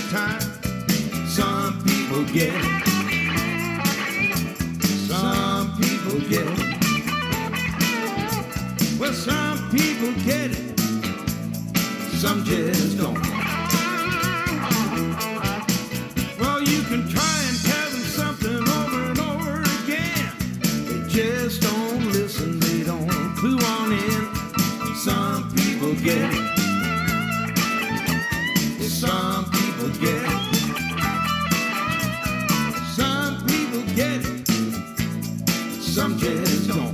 time. Some people get it. Some people get it. Well, some people get it. Some just don't. Well, you can try and tell them something over and over again. They just don't listen. They don't clue on in. Some people get it. Some people get it. Some people get it. Some just don't.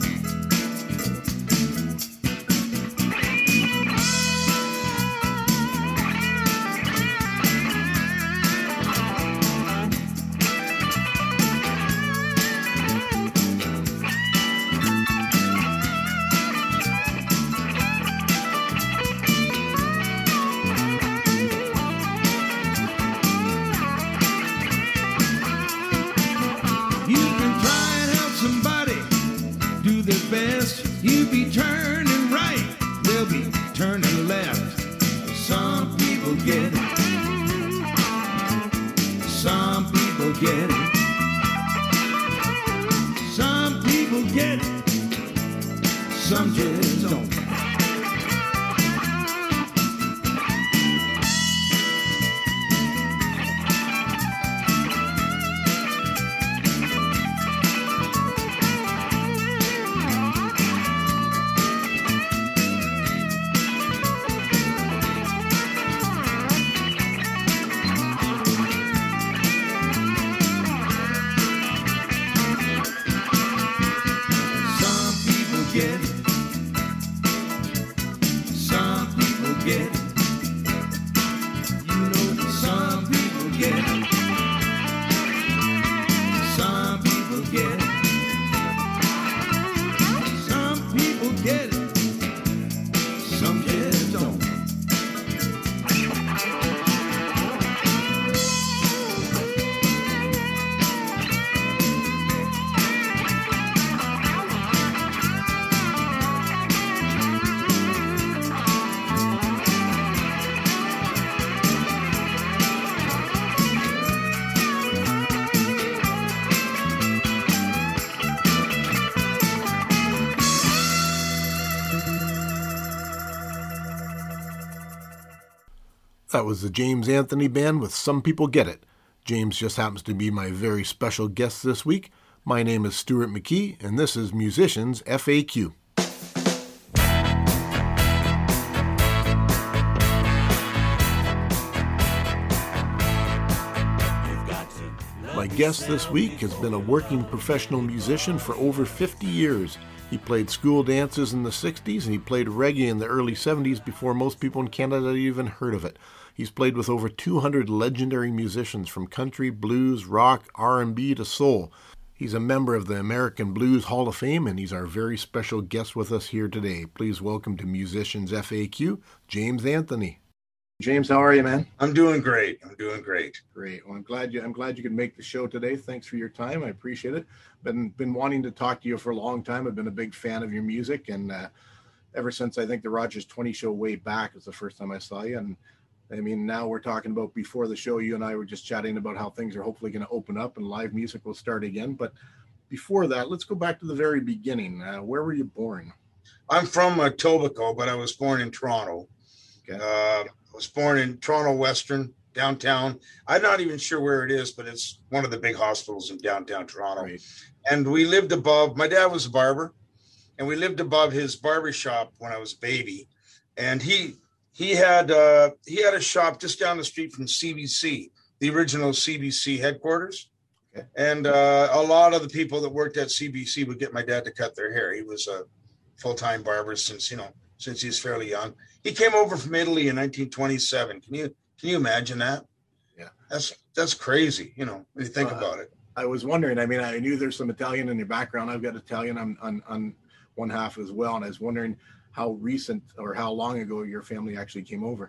You be turning right, they'll be turning left. Some people get it. Some people get it. Some people get it. Some just don't. That was the James Anthony Band with Some People Get It. James just happens to be my very special guest this week. My name is Stuart McKee, and this is Musicians FAQ. My guest this week has been a working professional musician for over 50 years. He played school dances in the 60s and he played reggae in the early 70s before most people in Canada had even heard of it. He's played with over 200 legendary musicians from country, blues, rock, R&B to soul. He's a member of the American Blues Hall of Fame, and he's our very special guest with us here today. Please welcome to Musicians FAQ, James Anthony. James, how are you, man? I'm doing great. Great. Well, I'm glad you could make the show today. Thanks for your time. I appreciate it. Been wanting to talk to you for a long time. I've been a big fan of your music, and ever since I think the Rogers 20 show way back was the first time I saw you. And I mean, now we're talking about before the show, you and I were just chatting about how things are hopefully going to open up and live music will start again. But before that, let's go back to the very beginning. Where were you born? I'm from Etobicoke, but I was born in Toronto. Okay. I was born in Toronto Western, downtown. I'm not even sure where it is, but it's one of the big hospitals in downtown Toronto. Right. And we lived above, my dad was a barber, and we lived above his barber shop when I was a baby. And he had a shop just down the street from CBC, the original CBC headquarters. Okay. And a lot of the people that worked at CBC would get my dad to cut their hair. He was a full-time barber since he's fairly young. He came over from Italy in 1927. Can you imagine that? Yeah. That's crazy, when you think about it. I was wondering, I mean, I knew there's some Italian in your background. I've got Italian on one half as well. And I was wondering how recent or how long ago your family actually came over.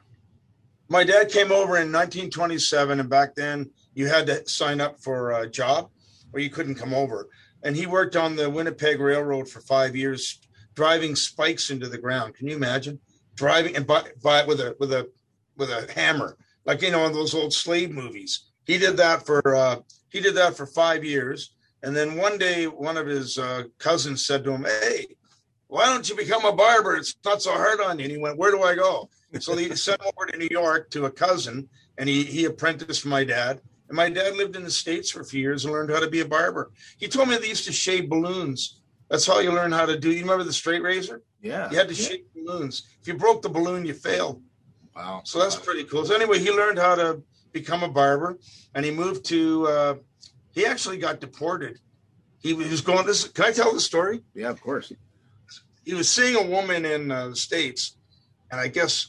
My dad came over in 1927. And back then you had to sign up for a job or you couldn't come over. And he worked on the Winnipeg Railroad for 5 years, driving spikes into the ground. Can you imagine driving and by with a hammer like, you know, in those old slave movies. He did that for 5 years. And then one day, one of his cousins said to him, "Hey, why don't you become a barber? It's not so hard on you." And he went, "Where do I go?" So he sent him over to New York to a cousin, and he apprenticed for my dad. And my dad lived in the States for a few years and learned how to be a barber. He told me they used to shave balloons. That's how you learn how to do. You remember the straight razor? Yeah. You had to shave balloons. If you broke the balloon, you failed. Wow. So that's pretty cool. So anyway, he learned how to become a barber, and he moved to. He actually got deported. He was going. Can I tell the story? Yeah, of course. He was seeing a woman in the States, and I guess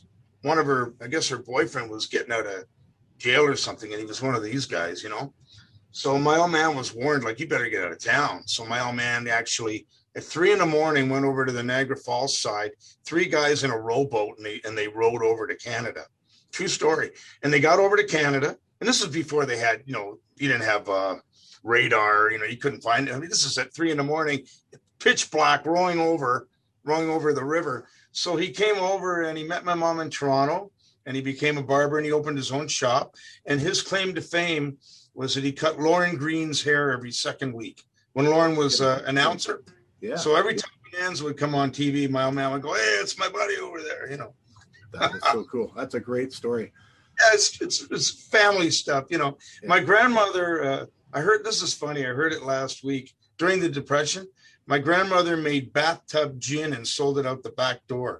her boyfriend was getting out of jail or something, and he was one of these guys, you know. So my old man was warned, like, you better get out of town. So my old man actually at 3 a.m. went over to the Niagara Falls side, 3 guys in a rowboat, and they rowed over to Canada. True story. And they got over to Canada, and this is before they had, you know, you didn't have radar, you know, you couldn't find it. I mean, this is at 3 a.m, pitch black, rowing over the river. So he came over and he met my mom in Toronto, and he became a barber, and he opened his own shop. And his claim to fame was that he cut Lauren Green's hair every second week when Lauren was an announcer. Yeah. So every time Nans would come on TV, my old man would go, "Hey, it's my buddy over there," you know. That is so cool. That's a great story. Yeah, it's family stuff, you know. Yeah. My grandmother, I heard, this is funny, I heard it last week during the Depression. My grandmother made bathtub gin and sold it out the back door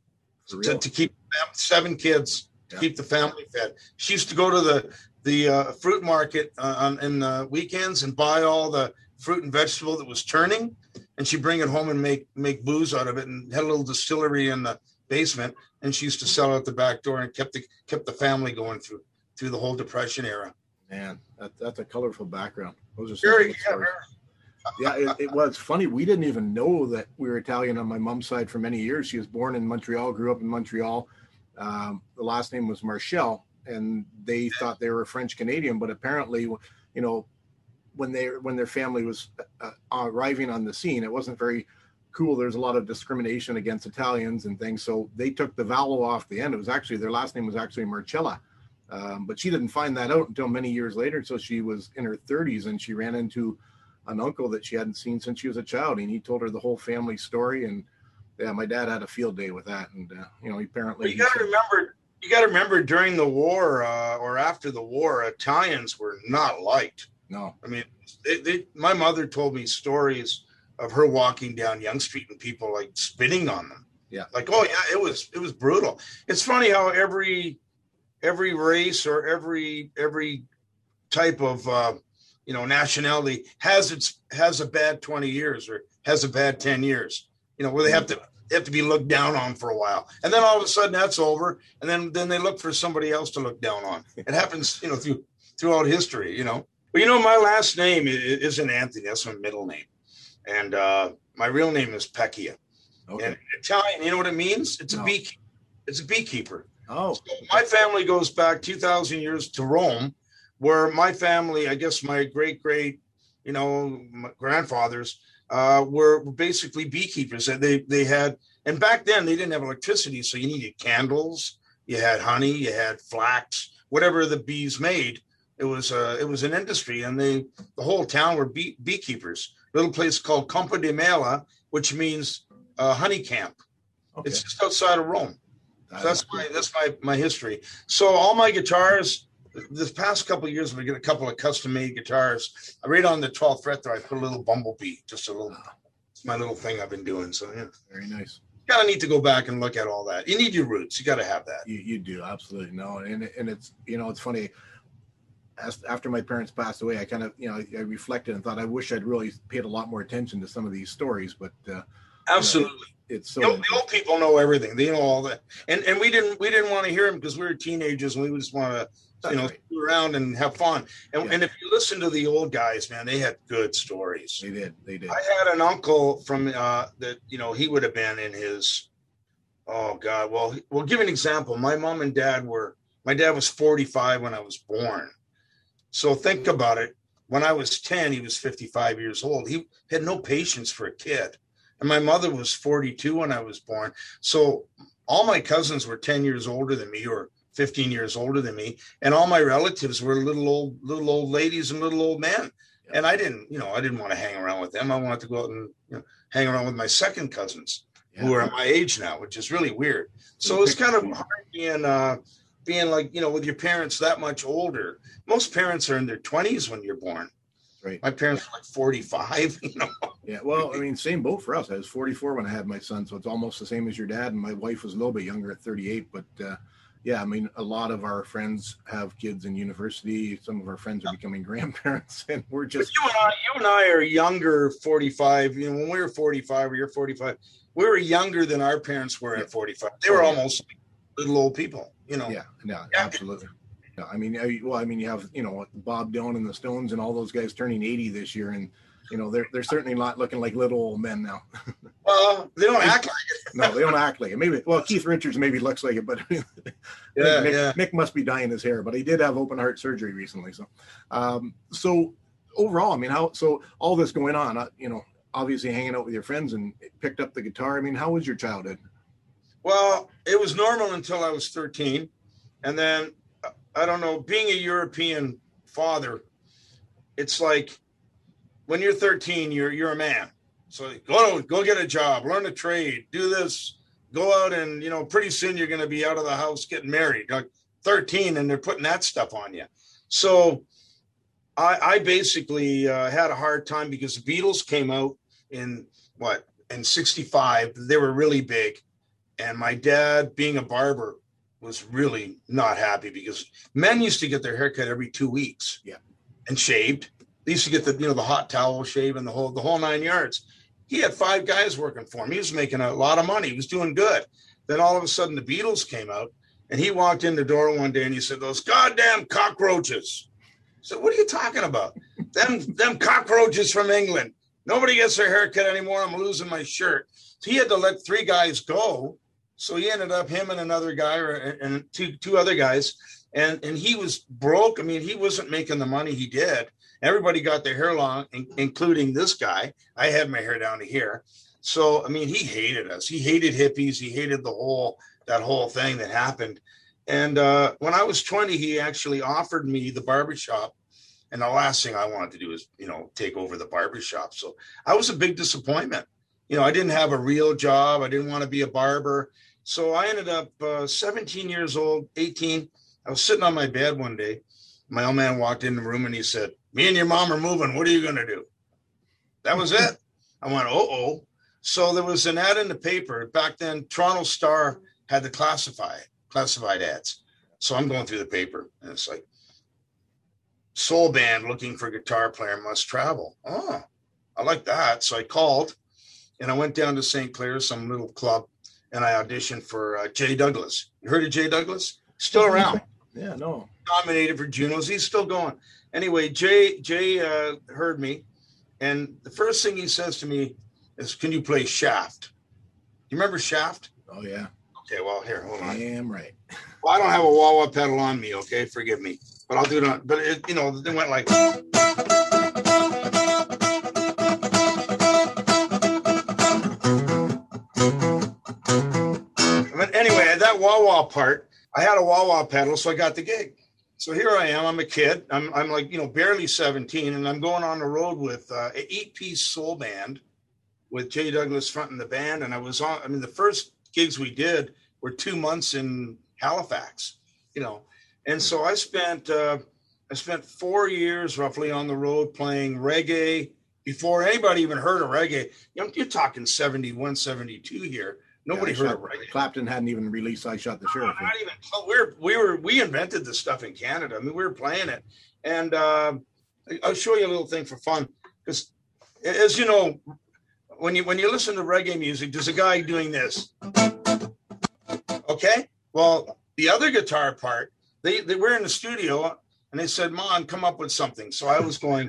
to keep 7 kids, to keep the family fed. She used to go to the fruit market in the weekends and buy all the fruit and vegetable that was turning, and she'd bring it home and make booze out of it, and had a little distillery in the basement, and she used to sell out the back door, and kept the family going through the whole Depression era. Man, that's a colorful background. Those are very. Yeah, it was funny. We didn't even know that we were Italian on my mom's side for many years. She was born in Montreal, grew up in Montreal. The last name was Marchel, and they thought they were French Canadian, but apparently, you know, when their family was arriving on the scene, it wasn't very cool. There's a lot of discrimination against Italians and things, so they took the vowel off the end. It was actually, their last name was actually Marcella, but she didn't find that out until many years later. So she was in her 30s, and she ran into an uncle that she hadn't seen since she was a child, and he told her the whole family story. And yeah, my dad had a field day with that. And you know, apparently, you got to remember during the war or after the war, Italians were not liked. No, I mean, my mother told me stories of her walking down Yonge Street and people like spitting on them. Yeah, like, oh yeah, it was brutal. It's funny how every race or every type of you know, nationality has a bad 20 years or has a bad 10 years, you know, where they have to be looked down on for a while. And then all of a sudden that's over. And then they look for somebody else to look down on. It happens, you know, throughout history, you know. But, you know, my last name isn't Anthony. That's my middle name. And my real name is Pecchia. Okay. And in Italian, you know what it means? It's a beekeeper. It's a beekeeper. Oh. So my family goes back 2,000 years to Rome, where my family, I guess my great, you know, my grandfathers were basically beekeepers. And they had, and back then they didn't have electricity, so you needed candles, you had honey, you had flax, whatever the bees made. It was an industry, and the whole town were beekeepers. A little place called Campo di Mela, which means honey camp. Okay. It's just outside of Rome. So that's my history. So all my guitars. This past couple of years, we get a couple of custom-made guitars. Right on the 12th fret there, I put a little bumblebee, just a little. It's my little thing I've been doing. So yeah, very nice. Kind of need to go back and look at all that. You need your roots. You got to have that. You do, absolutely. No, and it's, you know, it's funny. After my parents passed away, I kind of, you know, I reflected and thought I wish I'd really paid a lot more attention to some of these stories. But absolutely. You know, it's so the old people know everything. They know all that, and we didn't want to hear them because we were teenagers and we just want to. You know, screw around and have fun. And if you listen to the old guys, man, they had good stories. They did. I had an uncle from that, you know, he would have been in his, oh God. Well, we'll give an example. My dad was 45 when I was born. So think about it. When I was 10, he was 55 years old. He had no patience for a kid. And my mother was 42 when I was born. So all my cousins were 10 years older than me, or 15 years older than me. And all my relatives were little old ladies and little old men. And I didn't want to hang around with them. I wanted to go out and hang around with my second cousins who are my age now, which is really weird. So it's kind of hard being like, with your parents that much older. Most parents are in their 20s when you're born. Right. My parents were like 45, Yeah. Well, I mean, same boat for us. I was 44 when I had my son. So it's almost the same as your dad. And my wife was a little bit younger at 38. But yeah, I mean, a lot of our friends have kids in university. Some of our friends are becoming grandparents, and we're just. But you and I are younger, 45. When we were 45 or you're 45, we were younger than our parents were at 45. They were almost little old people, Yeah, absolutely. Yeah, I mean, you have, Bob Dylan and the Stones and all those guys turning 80 this year, and they're certainly not looking like little old men now. Well, they don't act like it. No, they don't act like it. Maybe, Keith Richards maybe looks like it, but Nick must be dyeing his hair. But he did have open heart surgery recently. So overall, I mean, so all this going on, obviously hanging out with your friends and picked up the guitar. I mean, how was your childhood? Well, it was normal until I was 13, and then I don't know. Being a European father, it's like when you're 13, you're a man. So go get a job, learn a trade, do this, go out and, pretty soon you're going to be out of the house getting married. Like 13, and they're putting that stuff on you. So I basically had a hard time because the Beatles came out in 65. They were really big. And my dad, being a barber, was really not happy because men used to get their haircut every 2 weeks. Yeah. And shaved. They used to get the hot towel shave and the whole 9 yards. He had 5 guys working for him. He was making a lot of money. He was doing good. Then all of a sudden the Beatles came out, and he walked in the door one day and he said, "Those goddamn cockroaches." I said, "What are you talking about?" them cockroaches from England. Nobody gets their haircut anymore. I'm losing my shirt. So he had to let 3 guys go. So he ended up, him and another guy and two other guys. And he was broke. I mean, he wasn't making the money he did. Everybody got their hair long, including this guy. I had my hair down to here. So, I mean, he hated us. He hated hippies. He hated that whole thing that happened. And when I was 20, he actually offered me the barbershop. And the last thing I wanted to do is, take over the barbershop. So I was a big disappointment. I didn't have a real job. I didn't want to be a barber. So I ended up 17 years old, 18. I was sitting on my bed one day. My old man walked in the room and he said, "Me and your mom are moving. What are you going to do?" That was it. I went, uh-oh. So there was an ad in the paper. Back then, Toronto Star had the classified ads. So I'm going through the paper, and it's like, soul band looking for guitar player must travel. Oh, I like that. So I called, and I went down to St. Clair, some little club, and I auditioned for Jay Douglas. You heard of Jay Douglas? Still around. Yeah, no. Nominated for Junos. He's still going. Anyway, Jay heard me, and the first thing he says to me is, "Can you play Shaft?" You remember Shaft? Oh, yeah. Okay, well, here, hold on. Damn right. Well, I don't have a wah-wah pedal on me, okay? Forgive me. But I'll do it on, but it, they went like. But anyway, at that wah-wah part, I had a wah-wah pedal, so I got the gig. So here I am. I'm a kid. I'm like, barely 17, and I'm going on the road with an 8-piece soul band with Jay Douglas fronting the band. And I was on, the first gigs we did were 2 months in Halifax, And so I spent 4 years roughly on the road playing reggae before anybody even heard of reggae. You're talking 71, 72 here. Nobody heard of reggae. Clapton hadn't even released "I Shot the Sheriff." Not even. We invented this stuff in Canada. We were playing it, and I'll show you a little thing for fun. Because, as you know, when you listen to reggae music, there's a guy doing this. Okay, well, the other guitar part, they were in the studio and they said, "Mon, come up with something." So I was going.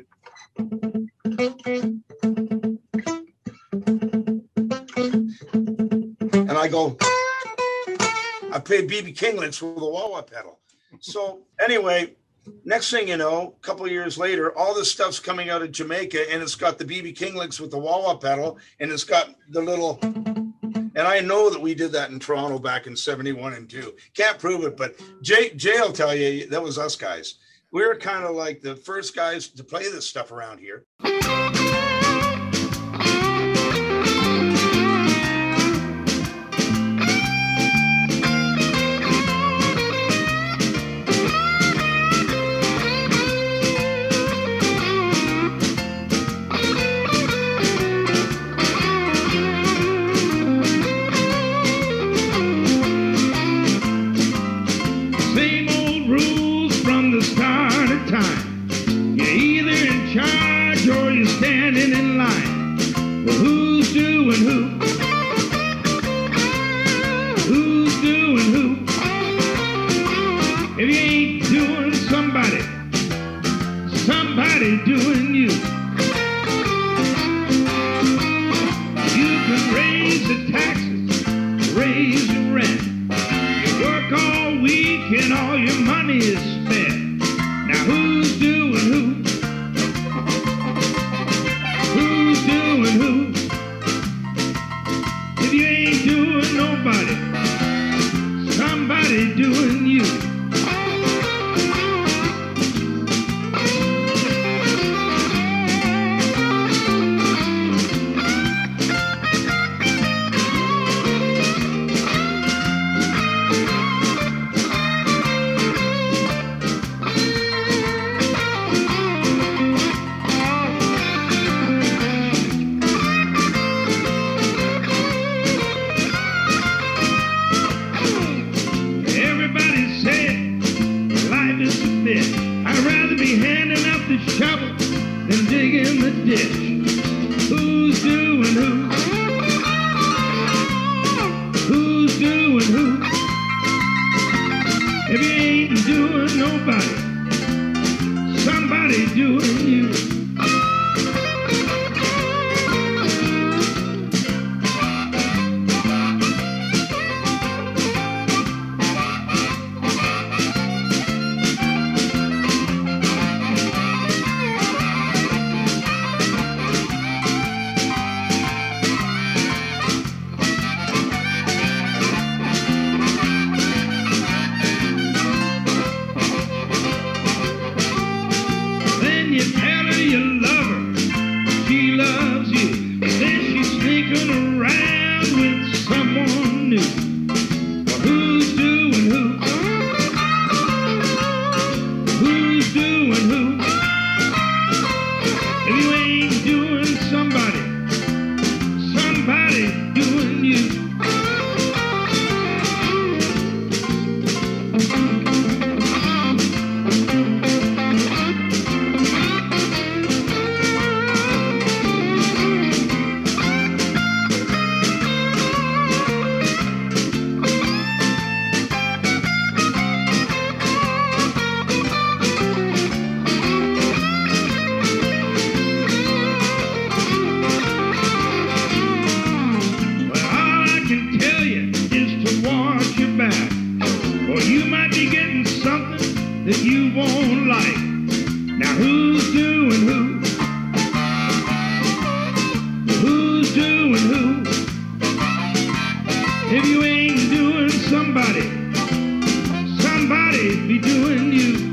And I go, I played B.B. King licks with a wah-wah pedal. So anyway, next thing you know, a couple of years later, all this stuff's coming out of Jamaica, and it's got the B.B. King licks with the wah-wah pedal, and it's got the little, and And I know that we did that in Toronto back in 71 and 2. Can't prove it, but Jay will tell you that was us guys. We were kind of like the first guys to play this stuff around here. Doing you. You can raise the taxes, raise the rent. You work all week and all your money is spent. Now who's doing who? Who's doing who? If you ain't doing nobody, somebody doing you. I'd rather be handing out the shovel than digging the ditch. Who's doing who? Who's doing who? If you ain't doing nobody, somebody doing you. That you won't like. Now who's doing who? Who's doing who? If you ain't doing somebody, somebody be doing you.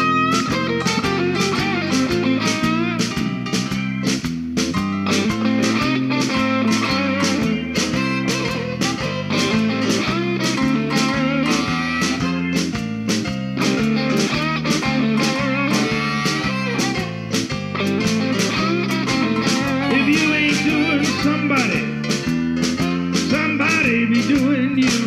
Somebody be doing you.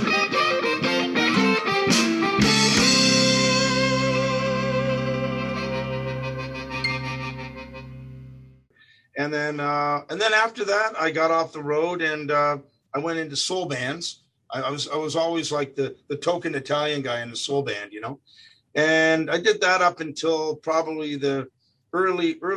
And then after that, I got off the road and I went into soul bands. I was always like the token Italian guy in the soul band, you know. And I did that up until probably the the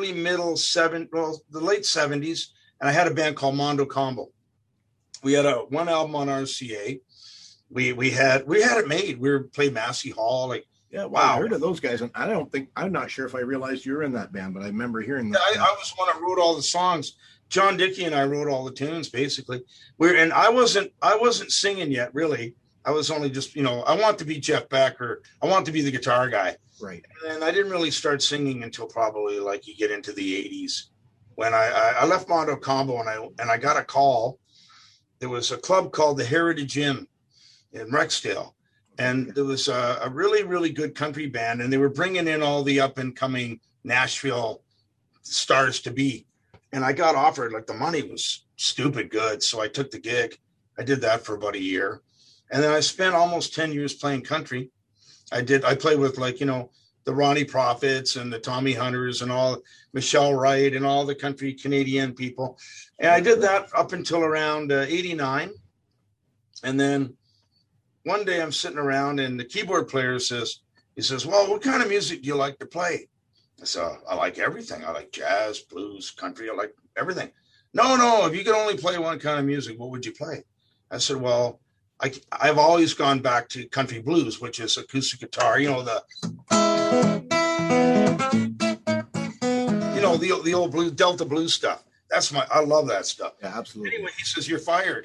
late 70s. And I had a band called Mondo Combo. We had one album on RCA. We had it made. We played Massey Hall, like Yeah, well, I Wow. heard of those guys, and I'm not sure if I realized you were in that band, but I remember hearing Yeah, that. I was the one that wrote all the songs. John Dickey and I wrote all the tunes, basically. And I wasn't singing yet, really. I was only just, I want to be Jeff Beck, or I want to be the guitar guy. Right. And I didn't really start singing until probably like you get into the 80s, when I left Mondo Combo, and I got a call. There was a club called the Heritage Inn in Rexdale. And there was a really, really good country band, and they were bringing in all the up and coming Nashville stars to be. And I got offered, like, the money was stupid good. So I took the gig. I did that for about a year. And then I spent almost 10 years playing country. I played with, like, the Ronnie Prophets and the Tommy Hunters and all, Michelle Wright and all the country Canadian people. And I did that up until around 89. And then one day I'm sitting around, and the keyboard player says, well, what kind of music do you like to play? I said, I like everything. I like jazz, blues, country. I like everything. No, if you could only play one kind of music, what would you play? I said, well, I've always gone back to country blues, which is acoustic guitar, the old blues, Delta blues stuff. I love that stuff. Yeah, absolutely. Anyway, he says, you're fired.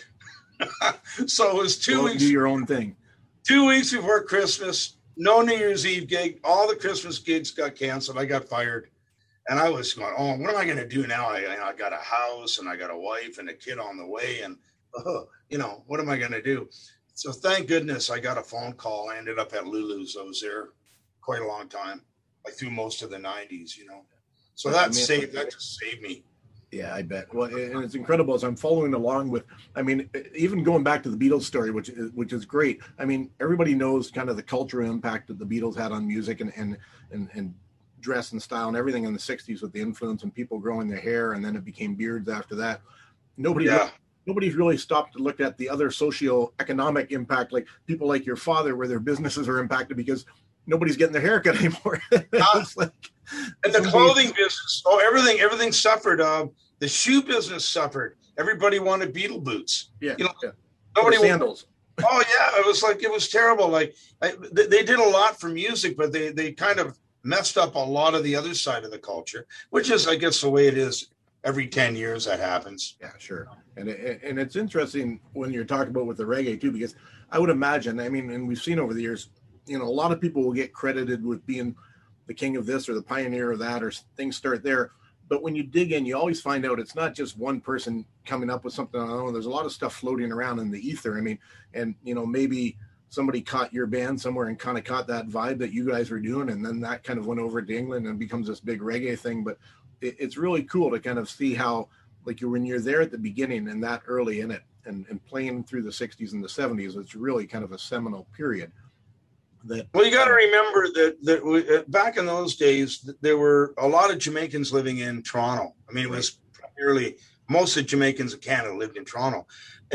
So it was 2 weeks. Do your own thing. 2 weeks before Christmas, no New Year's Eve gig. All the Christmas gigs got canceled. I got fired. And I was going, oh, what am I going to do now? I got a house, and I got a wife and a kid on the way. And, what am I going to do? So thank goodness I got a phone call. I ended up at Lulu's. I was there quite a long time, like through most of the 90s, So that just saved me. Yeah, I bet. Well, and it's incredible as I'm following along with, even going back to the Beatles story, which is great. Everybody knows kind of the cultural impact that the Beatles had on music and dress and style and everything in the 60s, with the influence and people growing their hair, and then it became beards after that. Nobody's really stopped to look at the other socio-economic impact, like people like your father, where their businesses are impacted because nobody's getting their hair cut anymore. And the clothing business, everything suffered. The shoe business suffered. Everybody wanted Beatle boots. Yeah. Nobody sandals. Oh yeah, it was terrible. Like they did a lot for music, but they kind of messed up a lot of the other side of the culture, which is, I guess, the way it is. Every 10 years that happens. Yeah, sure. And it's interesting when you're talking about with the reggae too, because I would imagine, and we've seen over the years, a lot of people will get credited with being the king of this or the pioneer of that, or things start there. But when you dig in, you always find out it's not just one person coming up with something on their own. There's a lot of stuff floating around in the ether. Maybe somebody caught your band somewhere and kind of caught that vibe that you guys were doing, and then that kind of went over to England and becomes this big reggae thing. But it's really cool to kind of see how, like, when you're there at the beginning and that early in it, and playing through the 60s and the 70s, it's really kind of a seminal period. Well, you got to remember that back in those days, there were a lot of Jamaicans living in Toronto. It was primarily, most of the Jamaicans in Canada lived in Toronto.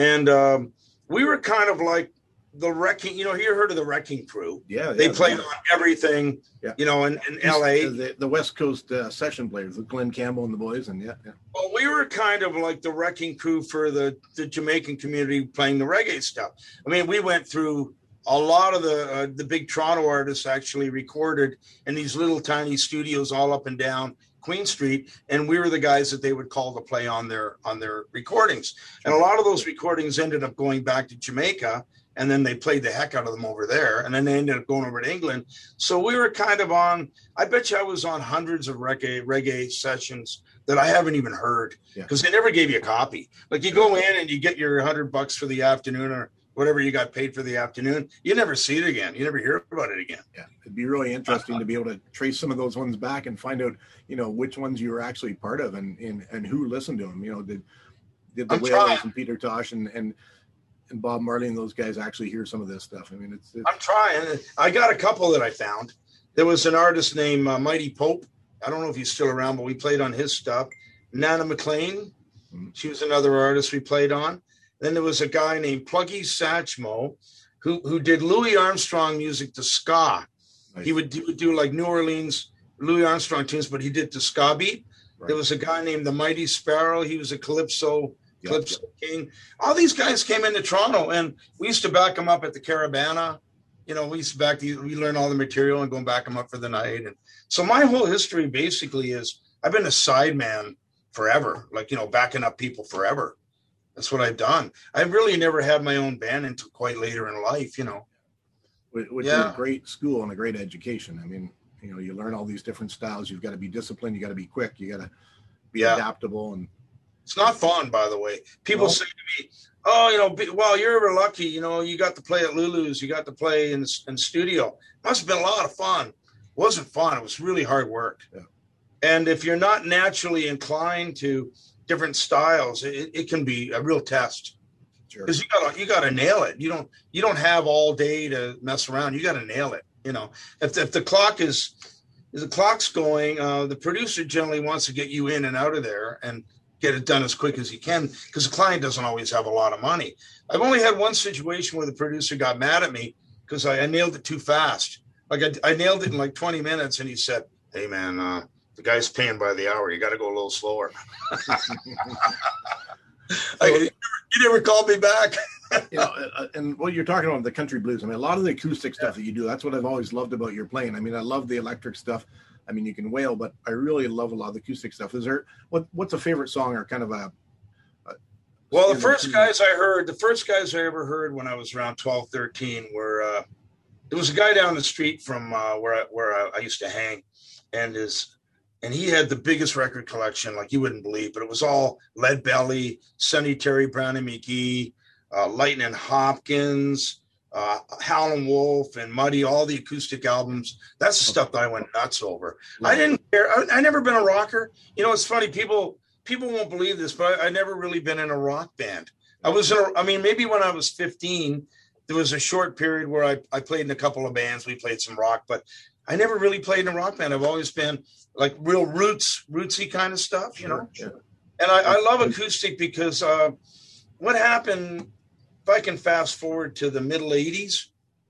And we were kind of like the Wrecking, you heard of the Wrecking Crew. Yeah. They played on everything, in LA. The West Coast session players, with Glenn Campbell and the boys. And yeah. Well, we were kind of like the Wrecking Crew for the Jamaican community playing the reggae stuff. We went through a lot of the big Toronto artists actually recorded in these little tiny studios all up and down Queen Street, and we were the guys that they would call to play on their recordings. And a lot of those recordings ended up going back to Jamaica, and then they played the heck out of them over there, and then they ended up going over to England. So we were kind of on, I bet you I was on hundreds of reggae sessions that I haven't even heard, because they never gave you a copy. Like, you go in and you get your $100 for the afternoon, or whatever you got paid for the afternoon, you never see it again. You never hear about it again. Yeah, it'd be really interesting to be able to trace some of those ones back and find out, which ones you were actually part of and who listened to them. Did the Wailers and Peter Tosh and Bob Marley and those guys actually hear some of this stuff? I'm trying. I got a couple that I found. There was an artist named Mighty Pope. I don't know if he's still around, but we played on his stuff. Nana McLean, she was another artist we played on. Then there was a guy named Pluggy Satchmo who did Louis Armstrong music to ska. Nice. He would do like New Orleans Louis Armstrong tunes, but he did the ska beat. Right. There was a guy named the Mighty Sparrow. He was a calypso king. All these guys came into Toronto, and we used to back them up at the Caravana, we used to we learn all the material and going back them up for the night. And so my whole history basically is I've been a sideman forever, like, backing up people forever. That's what I've done. I really never had my own band until quite later in life, Which is a great school and a great education. I mean, you learn all these different styles. You've got to be disciplined. You got to be quick. You got to be adaptable. And it's not fun, by the way. People say to me, "Oh, well, you're ever lucky. You got to play at Lulu's. You got to play in studio. Must have been a lot of fun." It wasn't fun. It was really hard work. Yeah. And if you're not naturally inclined to different styles, it can be a real test. Sure. Because you gotta nail it. You don't have all day to mess around. You gotta nail it. If the clock's going, the producer generally wants to get you in and out of there and get it done as quick as he can, because the client doesn't always have a lot of money. I've only had one situation where the producer got mad at me because I nailed it too fast. Like I nailed it in like 20 minutes, and he said, "Hey man, the guy's paying by the hour. You got to go a little slower." You never called me back. And what you're talking about, the country blues, I mean, a lot of the acoustic stuff that you do, that's what I've always loved about your playing. I mean, I love the electric stuff. I mean, you can wail, but I really love a lot of the acoustic stuff. Is there, what's a favorite song or kind of well, the first guys I ever heard when I was around 12, 13 were, there was a guy down the street from where I used to hang, and he had the biggest record collection, like you wouldn't believe, but it was all Lead Belly, Sonny Terry, Brownie McGee, Lightning Hopkins, Howlin' Wolf, and Muddy, all the acoustic albums. That's the stuff that I went nuts over. I didn't care. I never been a rocker. It's funny. People won't believe this, but I never really been in a rock band. Maybe when I was 15, there was a short period where I played in a couple of bands. We played some rock, but I never really played in a rock band. I've always been like real rootsy kind of stuff, Sure. And I love acoustic because what happened, if I can fast forward to the middle 80s,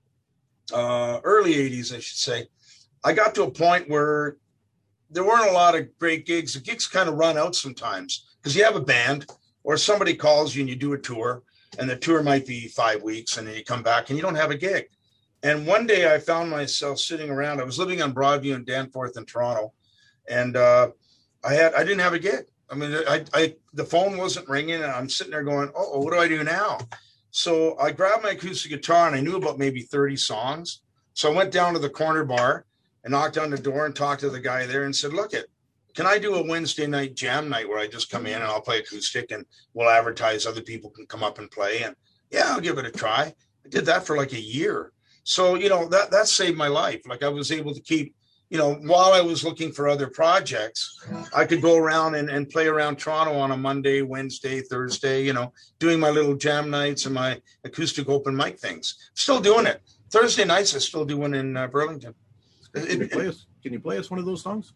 early 80s, I should say, I got to a point where there weren't a lot of great gigs. The gigs kind of run out sometimes because you have a band or somebody calls you and you do a tour, and the tour might be 5 weeks, and then you come back and you don't have a gig. And one day I found myself sitting around. I was living on Broadview in Danforth in Toronto, and I didn't have a gig. I mean, the phone wasn't ringing, and I'm sitting there going, "Oh, what do I do now?" So I grabbed my acoustic guitar, and I knew about maybe 30 songs. So I went down to the corner bar and knocked on the door and talked to the guy there and said, "Look, can I do a Wednesday night jam night where I just come in and I'll play acoustic, and we'll advertise, other people can come up and play?" And yeah, I'll give it a try. I did that for like a year. So, that saved my life. Like I was able to keep, while I was looking for other projects, I could go around and play around Toronto on a Monday, Wednesday, Thursday, doing my little jam nights and my acoustic open mic things. Still doing it. Thursday nights I still do one in Burlington. Can you play us one of those songs?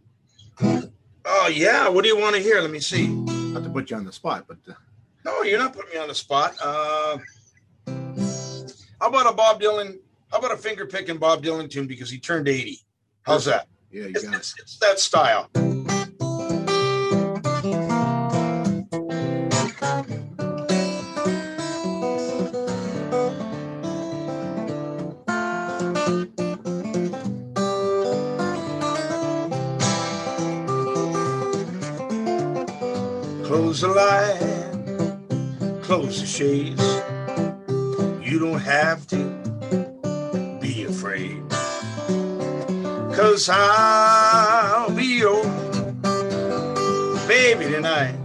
Oh, yeah. What do you want to hear? Let me see. Not to put you on the spot, but... No, you're not putting me on the spot. How about a finger picking Bob Dylan tune because he turned 80? How's that? Yeah, you got it. It's that style. Close the light, close the shades. You don't have to be afraid, 'cause I'll be your baby tonight.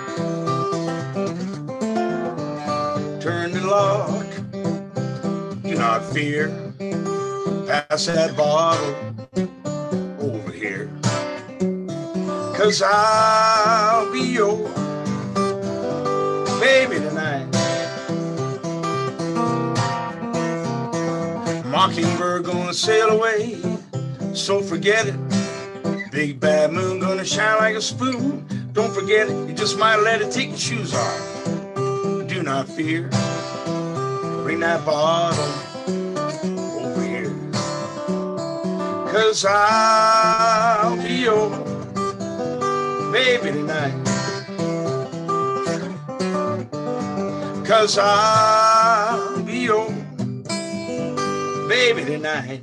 Turn the lock, do not fear. Pass that bottle over here, 'cause I'll be your baby tonight. Mockingbird gonna sail away, so forget it. Big bad moon gonna shine like a spoon. Don't forget it, you just might let it take your shoes off. Do not fear, bring that bottle over here, 'cause I'll be your baby tonight. 'Cause I'll be your baby tonight.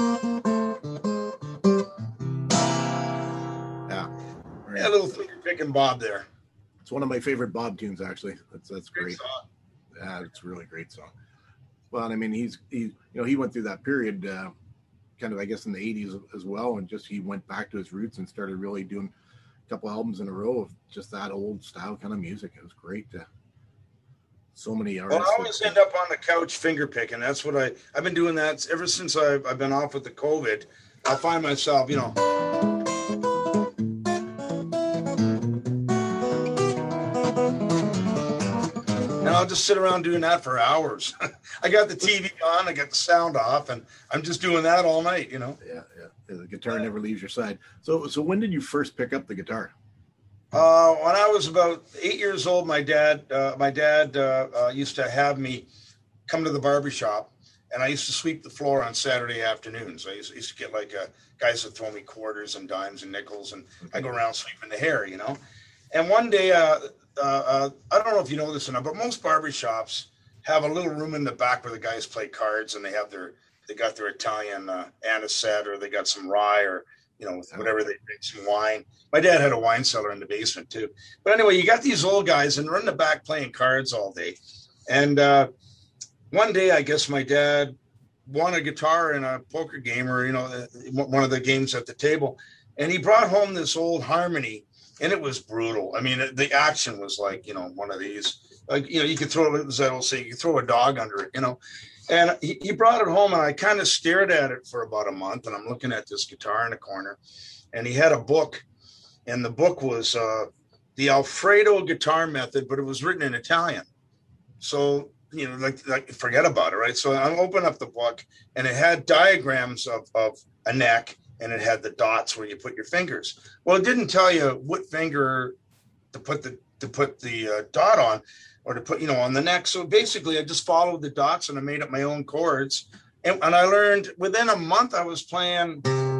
Yeah. Yeah, a little finger picking Bob there. It's one of my favorite Bob tunes, actually. That's great. Song. Yeah, it's a really great song. Well, I mean, he went through that period, kind of, I guess, in the 80s as well, and just he went back to his roots and started really doing a couple albums in a row of just that old style kind of music. It was great. So many artists. Well, I always end up on the couch finger picking. That's what I've been doing that ever since I've been off with the COVID. I'll find myself, you know. And I'll just sit around doing that for hours. I got the TV on, I got the sound off, and I'm just doing that all night, you know. Yeah. The guitar never leaves your side. So when did you first pick up the guitar? When I was about 8 years old, my dad used to have me come to the barbershop, and I used to sweep the floor on Saturday afternoons. I used to get like guys that throw me quarters and dimes and nickels, and I go around sweeping the hair, you know. And one day, I don't know if you know this or not, but most barbershops have a little room in the back where the guys play cards, and they got their Italian anisette, or they got some rye, or you know, whatever, they drink some wine. My dad had a wine cellar in the basement too. But anyway, you got these old guys, and they're in the back playing cards all day. And one day, I guess my dad won a guitar in a poker game, or, you know, one of the games at the table. And he brought home this old Harmony, and it was brutal. I mean, the action was like, you know, one of these, like, you know, you could throw, as I will say, you could throw a dog under it, you know. And he brought it home, and I kind of stared at it for about a month, and I'm looking at this guitar in the corner, and he had a book, and the book was the Alfredo guitar method, but it was written in Italian. So, you know, like forget about it, right? So I opened up the book, and it had diagrams of a neck, and it had the dots where you put your fingers. Well, it didn't tell you what finger to put the dot on, or to put, you know, on the neck. So basically I just followed the dots, and I made up my own chords. And I learned within a month, I was playing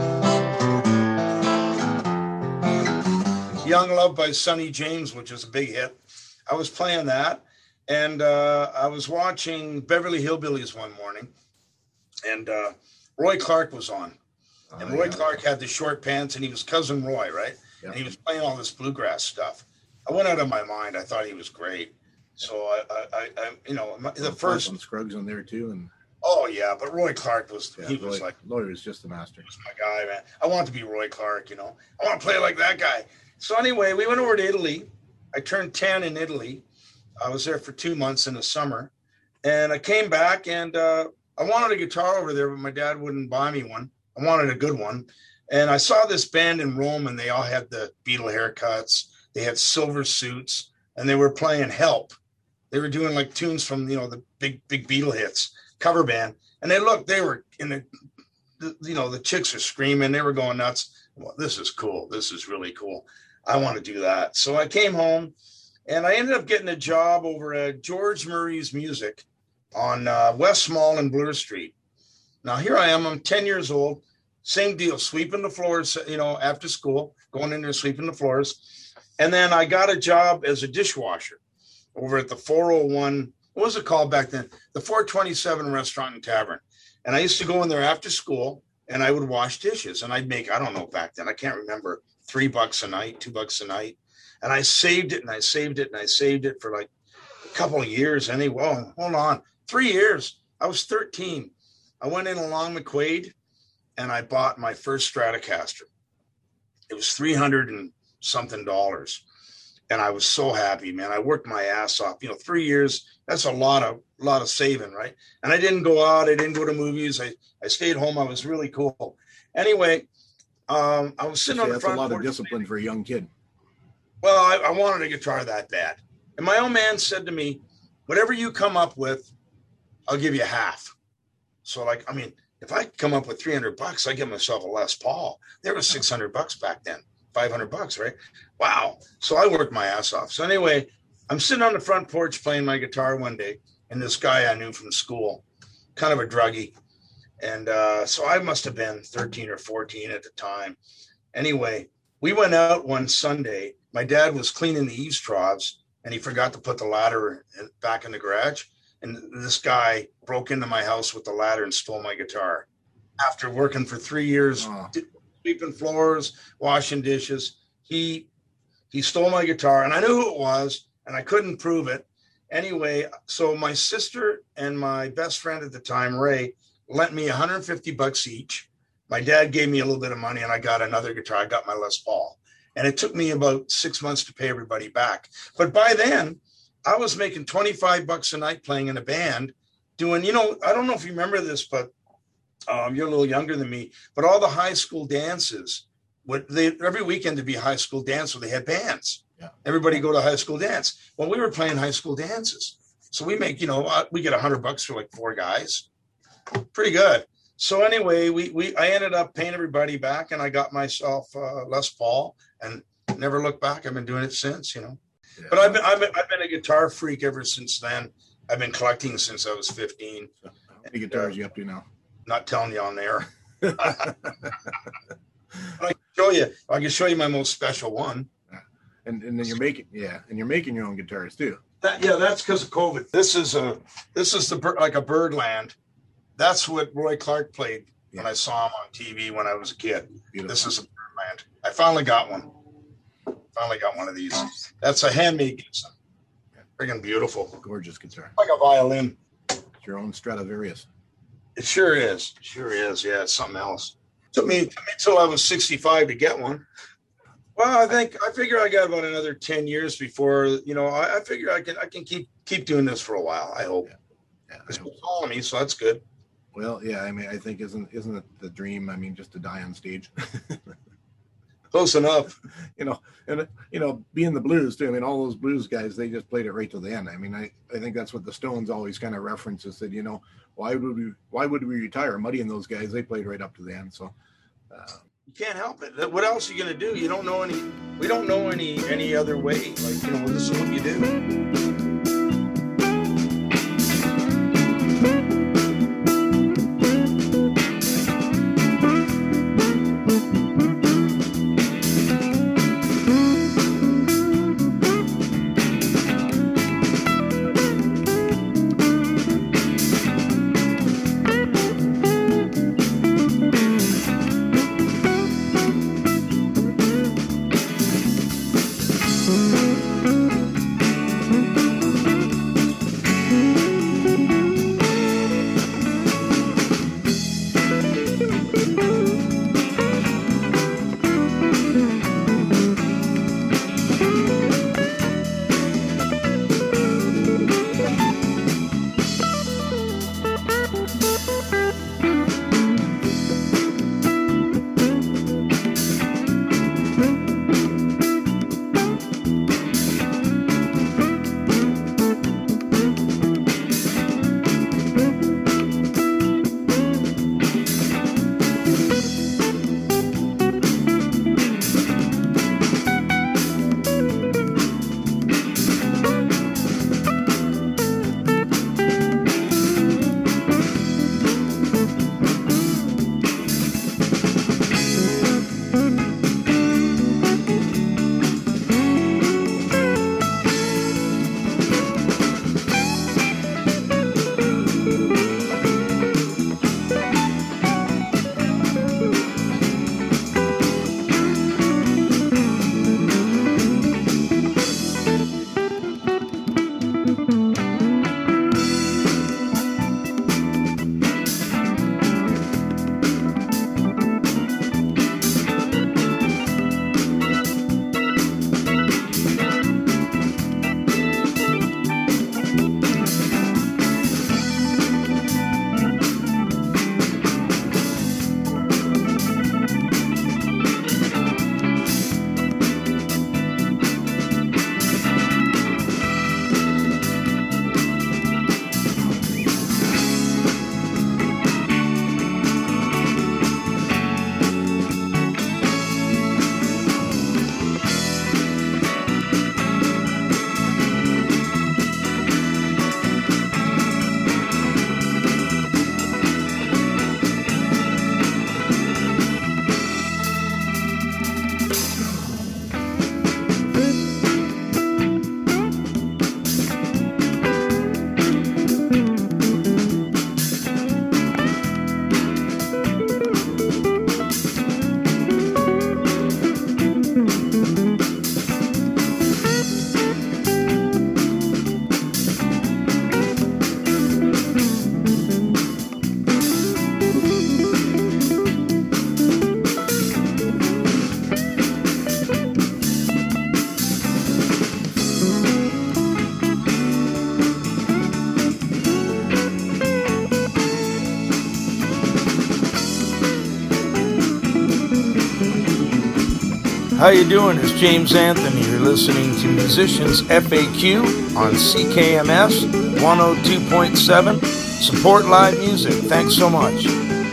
Young Love by Sonny James, which was a big hit. I was playing that. And I was watching Beverly Hillbillies one morning, and Roy Clark was on. And Roy Clark had the short pants, and he was Cousin Roy, right? Yep. And he was playing all this bluegrass stuff. I went out of my mind. I thought he was great. So I you know, the first some Scruggs on there too, and oh yeah, but Roy Clark was Roy was just a master. He was my guy, man. I want to be Roy Clark, you know. I want to play like that guy. So anyway, we went over to Italy. I turned 10 in Italy. I was there for 2 months in the summer, and I came back, and I wanted a guitar over there, but my dad wouldn't buy me one. I wanted a good one, and I saw this band in Rome, and they all had the Beatle haircuts. They had silver suits, and they were playing Help. They were doing like tunes from, you know, the big Beatle hits, cover band. And they were in the you know, the chicks are screaming. They were going nuts. Well, this is cool. This is really cool. I want to do that. So I came home, and I ended up getting a job over at George Murray's Music on West Mall and Bloor Street. Now here I am. I'm 10 years old. Same deal, sweeping the floors, you know, after school, going in there, sweeping the floors. And then I got a job as a dishwasher over at the 401, what was it called back then? The 427 Restaurant and Tavern. And I used to go in there after school, and I would wash dishes, and I'd make, I don't know back then, I can't remember, $3 a night, $2 a night. And I saved it, and I saved it, and I saved it for like a couple of years anyway. Oh, hold on, 3 years. I was 13. I went in along McQuaid, and I bought my first Stratocaster. It was $300 and something. And I was so happy, man. I worked my ass off. You know, 3 years, that's a lot of saving, right? And I didn't go out. I didn't go to movies. I stayed home. I was really cool. Anyway, I was sitting on the front porch. That's a lot of discipline for a young kid. Well, I wanted a guitar that bad. And my old man said to me, whatever you come up with, I'll give you half. So, like, I mean, if I come up with $300, I give myself a Les Paul. There was $600 back then. $500, right? Wow. So I worked my ass off. So anyway, I'm sitting on the front porch playing my guitar one day, and this guy I knew from school, kind of a druggie. And so I must have been 13 or 14 at the time. Anyway, we went out one Sunday. My dad was cleaning the eaves troughs, and he forgot to put the ladder back in the garage. and this guy broke into my house with a ladder and stole my guitar. After working for 3 years, sweeping floors, washing dishes, he stole my guitar, and I knew who it was, and I couldn't prove it. Anyway, so my sister and my best friend at the time, Ray, lent me $150 each. My dad gave me a little bit of money, and I got another guitar. I got my Les Paul. And it took me about 6 months to pay everybody back. But by then, I was making $25 a night playing in a band, doing, I don't know if you remember this, but you're a little younger than me, but all the high school dances, every weekend to be a high school dance where they had bands. Yeah. Everybody go to high school dance. Well, we were playing high school dances. So we make, we get $100 for like 4 guys. Pretty good. So anyway, I ended up paying everybody back, and I got myself Les Paul, and never looked back. I've been doing it since, Yeah. But I've been a guitar freak ever since then. I've been collecting since I was 15. How many guitars are you up to now? Not telling you on there. I can show you my most special one. And then you're making your own guitars too. That's because of COVID. This is like a Birdland. That's what Roy Clark played when I saw him on TV when I was a kid. Beautiful. This is a Birdland. I finally got one. Of these. That's a handmade Gibson. Friggin' beautiful. Gorgeous guitar. Like a violin. It's your own Stradivarius. It sure is. Yeah, it's something else. Took me till I was 65 to get one. Well, I figure I got about another 10 years before, I figure I can keep doing this for a while. I hope. Yeah. It's calling me, so that's good. Well, yeah, I mean, I think isn't it the dream? I mean, just to die on stage. Close enough. Being the blues too. I mean, all those blues guys, they just played it right to the end. I mean, I think that's what the Stones always kind of references. Said, why would we retire? Muddy and those guys, they played right up to the end. So you can't help it. What else are you gonna do? We don't know any other way. Like, this is what you do. How you doing? It's James Anthony. You're listening to Musicians FAQ on CKMS 102.7. Support live music. Thanks so much.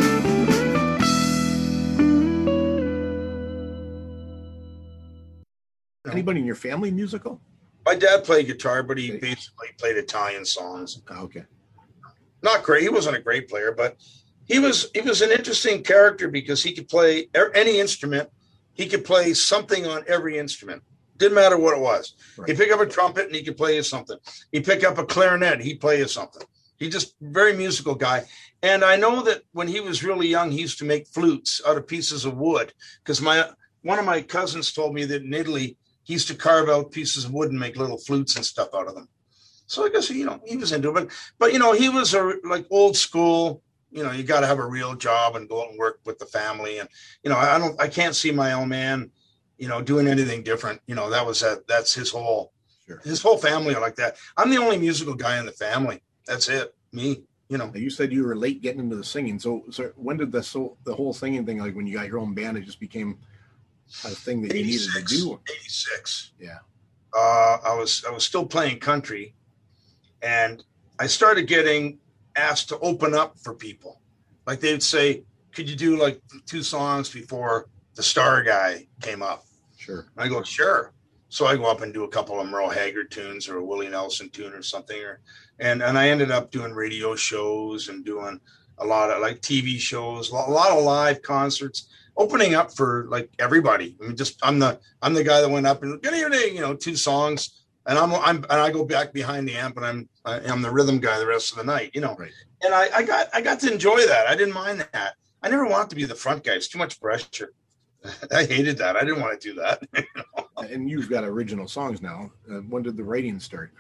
Anybody in your family musical? My dad played guitar, but he basically played Italian songs. Okay. Not great. He wasn't a great player, but he was an interesting character because he could play any instrument. He could play something on every instrument. Didn't matter what it was. Right. He'd pick up a trumpet and he could play you something. He'd pick up a clarinet. He'd play you something. He's just very musical guy. And I know that when he was really young, he used to make flutes out of pieces of wood because one of my cousins told me that in Italy, he used to carve out pieces of wood and make little flutes and stuff out of them. So I guess, he was into it. But he was like old school. You got to have a real job and go out and work with the family. And, I can't see my old man, doing anything different. That's his whole family are like that. I'm the only musical guy in the family. That's it. Me, You said you were late getting into the singing. So when did the whole singing thing, like when you got your own band, it just became a thing that you needed to do? 86. Yeah. I was still playing country, and I started getting asked to open up for people. Like they'd say, could you do like 2 songs before the star guy came up? Sure. And I go, sure. So I go up and do a couple of Merle Haggard tunes or a Willie Nelson tune or something. And I ended up doing radio shows and doing a lot of like TV shows, a lot of live concerts, opening up for like everybody. I mean, I'm the guy that went up and good evening, 2 songs. And I go back behind the amp, and I'm the rhythm guy the rest of the night, Right. And I got to enjoy that. I didn't mind that. I never wanted to be the front guy. It's too much pressure. I hated that. I didn't want to do that. And you've got original songs now. When did the writing start?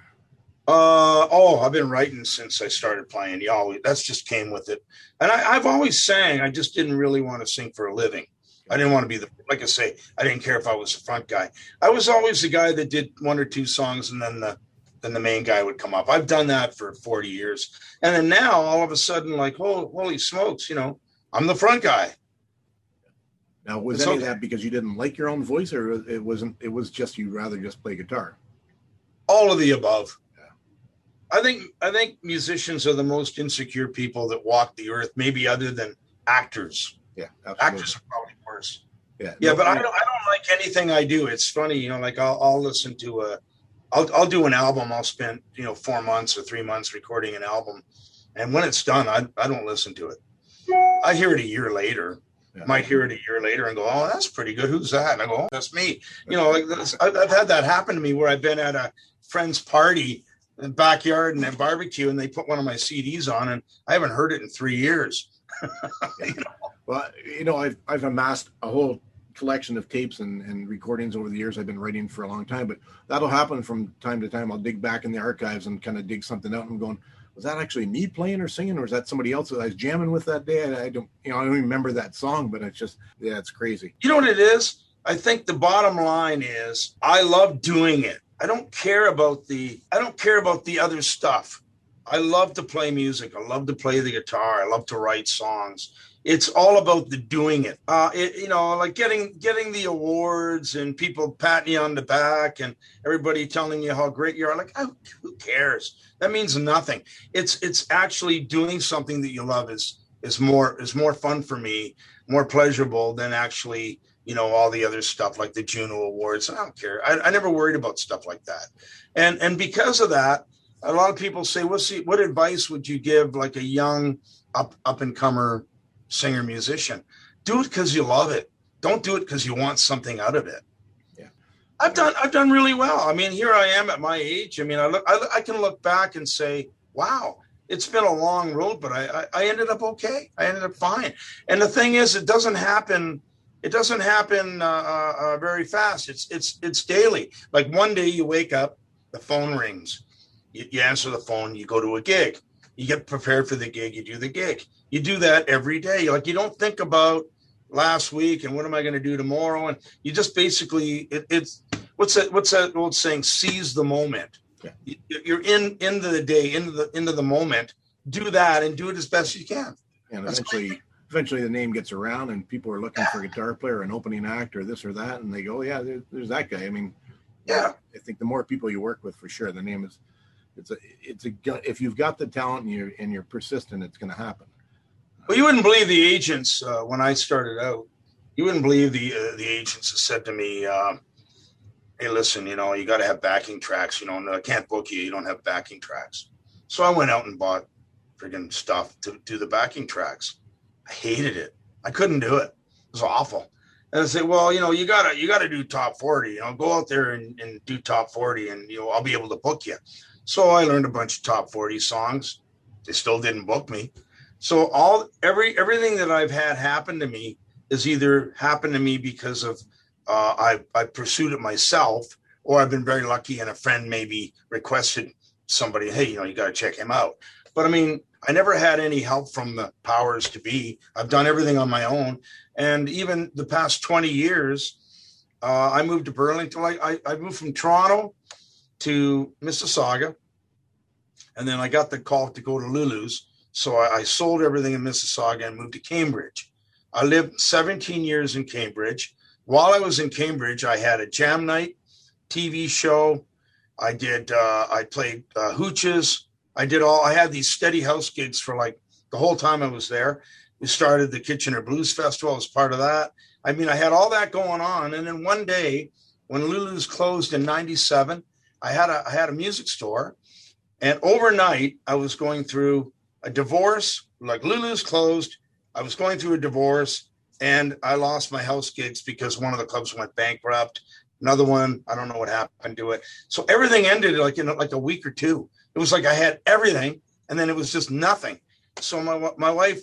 I've been writing since I started playing. That's just came with it. And I've always sang. I just didn't really want to sing for a living. I didn't want to be like I say, I didn't care if I was the front guy. I was always the guy that did 1 or 2 songs and then the main guy would come up. I've done that for 40 years. And then now all of a sudden, like, holy smokes, I'm the front guy. Now, was any of that because you didn't like your own voice, or it was just you'd rather just play guitar? All of the above. Yeah. I think musicians are the most insecure people that walk the earth, maybe other than actors. Yeah, absolutely. Actors are probably worse. Yeah, but I don't like anything I do. It's funny, like I'll listen to I'll do an album. I'll spend 4 months or 3 months recording an album, and when it's done, I don't listen to it. I hear it a year later. Yeah. Might hear it a year later and go, oh, that's pretty good. Who's that? And I go, oh, that's me. I've had that happen to me where I've been at a friend's party in the backyard and a barbecue, and they put one of my CDs on, and I haven't heard it in 3 years. Well, I've amassed a whole collection of tapes and recordings over the years. I've been writing for a long time, but that'll happen from time to time. I'll dig back in the archives and kind of dig something out and going, was that actually me playing or singing, or is that somebody else that I was jamming with that day? I don't remember that song, but it's just, it's crazy. You know what it is? I think the bottom line is I love doing it. I don't care about the other stuff. I love to play music. I love to play the guitar. I love to write songs. It's all about the doing it. Like getting the awards and people patting you on the back and everybody telling you how great you are. Like, oh, who cares? That means nothing. It's actually doing something that you love is more fun for me, more pleasurable than actually, all the other stuff like the Juno Awards. I don't care. I never worried about stuff like that. And because of that, a lot of people say, what advice would you give like a young up and comer singer musician? Do it because you love it. Don't do it because you want something out of it. Yeah, I've done really well. I mean, here I am at my age. I mean, I can look back and say, wow, it's been a long road, but I ended up okay. I ended up fine. And the thing is, it doesn't happen It doesn't happen very fast. It's daily. Like one day you wake up, the phone rings, you answer the phone, you go to a gig, you get prepared for the gig, you do the gig. You do that every day. Like you don't think about last week and what am I going to do tomorrow, and you just basically it's what's that old saying? Seize the moment. Yeah. You're into the day, into the moment. Do that and do it as best you can. And eventually the name gets around and people are looking for a guitar player, an opening act, or this or that, and they go, yeah, there's that guy. I mean, yeah, I think the more people you work with, for sure, the name is. It's a if you've got the talent and you're persistent, it's going to happen. Well, you wouldn't believe the agents when I started out. You wouldn't believe the agents that said to me, "Hey, listen, you got to have backing tracks. I can't book you. You don't have backing tracks." So I went out and bought friggin' stuff to do the backing tracks. I hated it. I couldn't do it. It was awful. And I said, well, you gotta do top 40. Go out there and do top 40, and I'll be able to book you. So I learned a bunch of top 40 songs. They still didn't book me. So everything that I've had happen to me is either happened to me because of I pursued it myself, or I've been very lucky and a friend maybe requested somebody, hey, you got to check him out. But I mean, I never had any help from the powers to be. I've done everything on my own. And even the past 20 years, I moved to Burlington. I moved from Toronto to Mississauga. And then I got the call to go to Lulu's. So I sold everything in Mississauga and moved to Cambridge. I lived 17 years in Cambridge. While I was in Cambridge, I had a jam night TV show. I played hooches. I had these steady house gigs for like the whole time I was there. We started the Kitchener Blues Festival as part of that. I mean, I had all that going on. And then one day when Lulu's closed in 97, I had a music store. And overnight I was going through a divorce, like Lulu's closed. I was going through a divorce and I lost my house gigs because one of the clubs went bankrupt. Another one, I don't know what happened to it. So everything ended like in like a week or two. It was like I had everything and then it was just nothing. So my wife,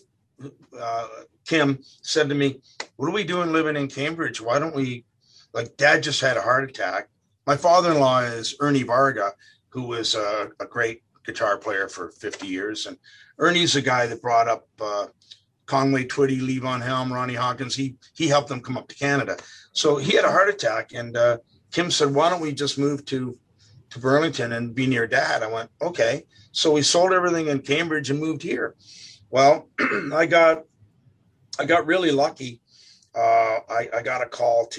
Kim, said to me, what are we doing living in Cambridge? Why don't we, like Dad just had a heart attack. My father-in-law is Ernie Varga, who was a great guitar player for 50 years. And Ernie's the guy that brought up Conway Twitty, Levon Helm, Ronnie Hawkins. He helped them come up to Canada. So he had a heart attack. And Kim said, why don't we just move to Burlington and be near Dad? I went, okay. So we sold everything in Cambridge and moved here. Well, I got really lucky. I got a call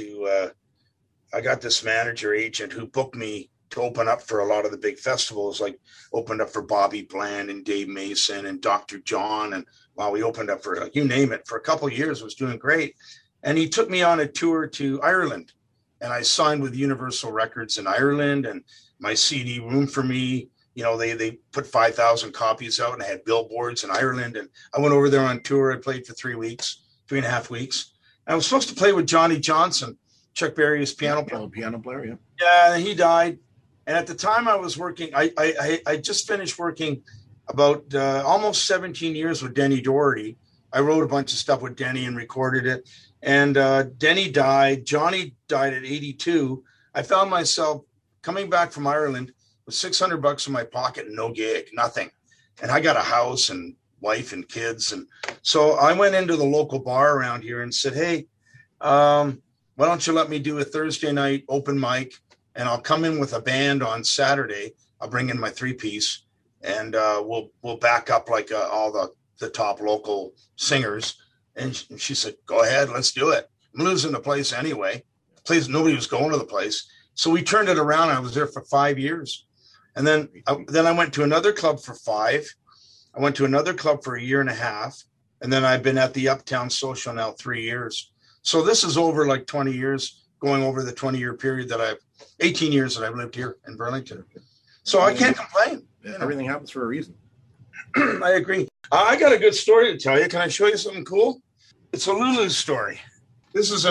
I got this manager agent who booked me to open up for a lot of the big festivals, like opened up for Bobby Bland and Dave Mason and Dr. John. And we opened up for, you name it, for a couple of years, was doing great. And he took me on a tour to Ireland and I signed with Universal Records in Ireland, and my CD Room for Me, they put 5,000 copies out and I had billboards in Ireland. And I went over there on tour. I played for 3.5 weeks. And I was supposed to play with Johnny Johnson, Chuck Berry's piano player. Yeah. Yeah. And he died. And at the time I was working, I just finished working about almost 17 years with Denny Doherty. I wrote a bunch of stuff with Denny and recorded it. And Denny died. Johnny died at 82. I found myself coming back from Ireland with $600 in my pocket and no gig, nothing. And I got a house and wife and kids. And so I went into the local bar around here and said, hey, why don't you let me do a Thursday night open mic? And I'll come in with a band on Saturday. I'll bring in my 3-piece and we'll back up like all the top local singers. And she said, go ahead, let's do it. I'm losing the place anyway. Nobody was going to the place. So we turned it around. I was there for 5 years. And then I went to another club for 5. I went to another club for 1.5 years. And then I've been at the Uptown Social now 3 years. So this is over like 20 years, going over the 20-year period 18 years that I've lived here in Burlington. So I can't complain. Everything happens for a reason. I agree. I got a good story to tell you. Can I show you something cool? It's a Lulu story. This is a